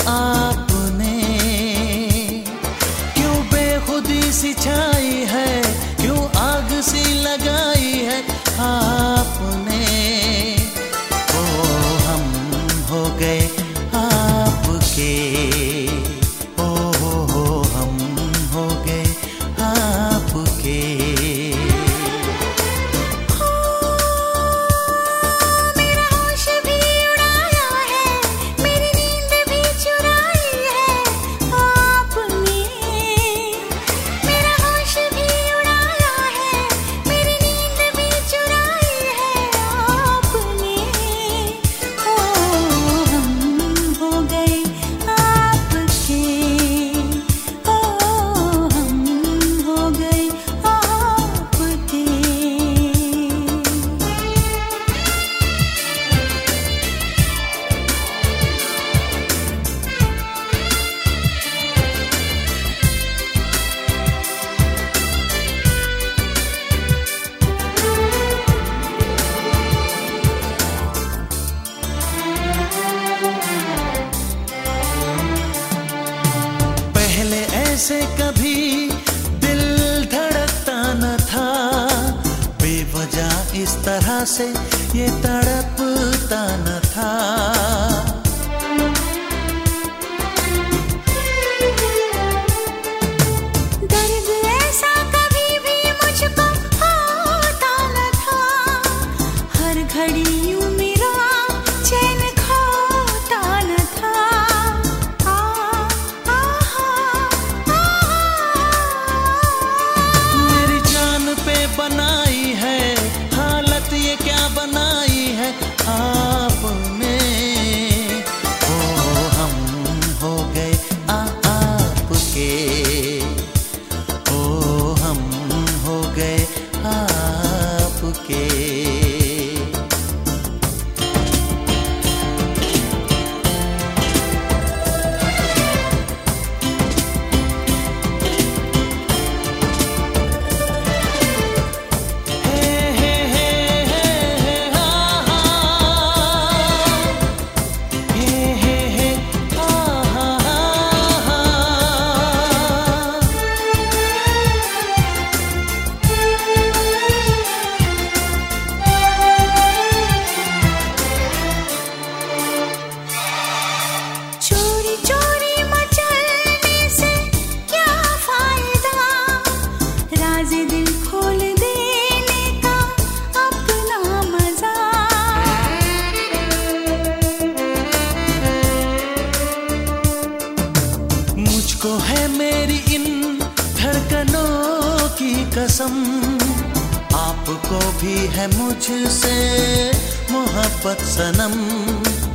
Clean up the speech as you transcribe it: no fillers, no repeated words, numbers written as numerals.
आपने क्यों बेखुदी सी छाई है, क्यों आग सी लगाई है आपने। ओ हम हो गए आपके, ओ हम हो गए आपके। ऐसे कभी दिल धड़कता न था, बेवजह इस तरह से ये तड़पता न था। दर्द ऐसा कभी भी मुझको होता न था, हर घड़ी यूं मेरा चैन खोता न था। बनाई है हालत ये क्या बनाई है आपने। ओ हम हो गए आपके, ओ हम हो गए आपके। मुझको है मेरी इन धड़कनों की कसम, आपको भी है मुझसे मोहब्बत सनम।